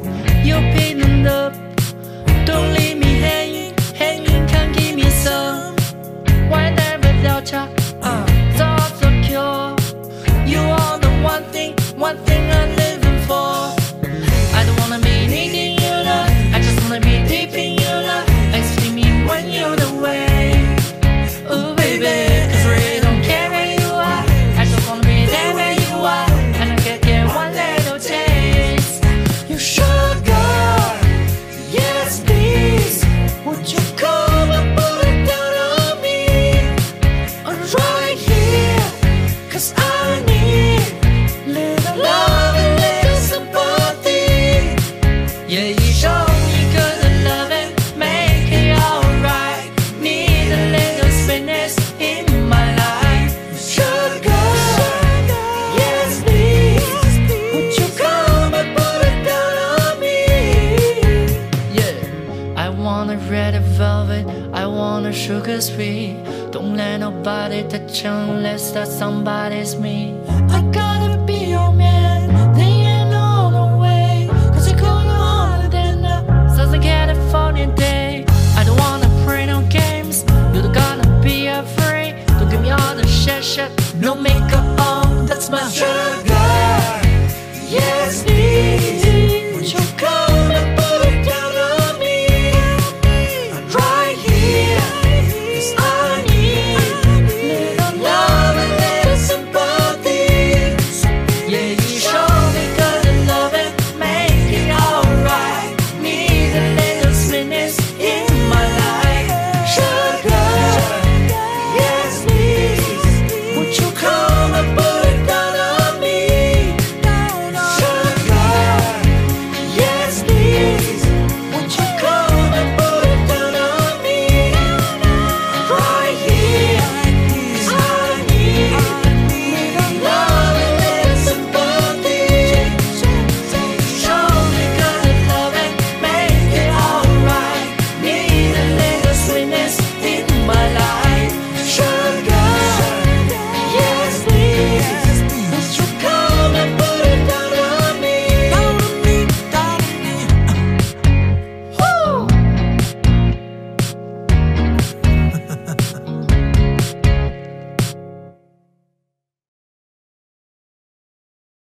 You're picking up, don't leave me hanging, can't give me some. Why there without ya? Thoughts so pure. You are the one thing I'm living for. I don't wanna be needing your love, I just wanna be deep in your love. Excuse me when you're away. Oh baby, 'cause I really don't care where you are. I just wanna be there where you are, and I can get one little taste. You sugar, yes please. Would you come and put it down on me? I'm right here, 'cause I need little love and little sympathy. Yeah, you show me good loving, make it alright. Need a little sweetness in my life. Sugar, yes please. Would you come and put it down on me? Yeah, I want a red velvet, I want a sugar sweet. Don't let nobody touch unless that somebody's me. I got